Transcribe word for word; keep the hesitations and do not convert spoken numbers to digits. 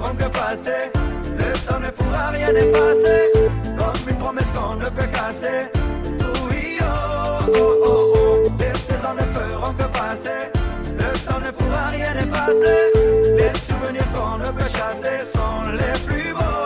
feront que passer. Le temps ne pourra rien effacer, comme une promesse qu'on ne peut casser. Oui, oh, oh, oh, oh. Les saisons ne feront que passer. Le temps ne pourra rien effacer. Les souvenirs qu'on ne peut chasser sont les plus beaux.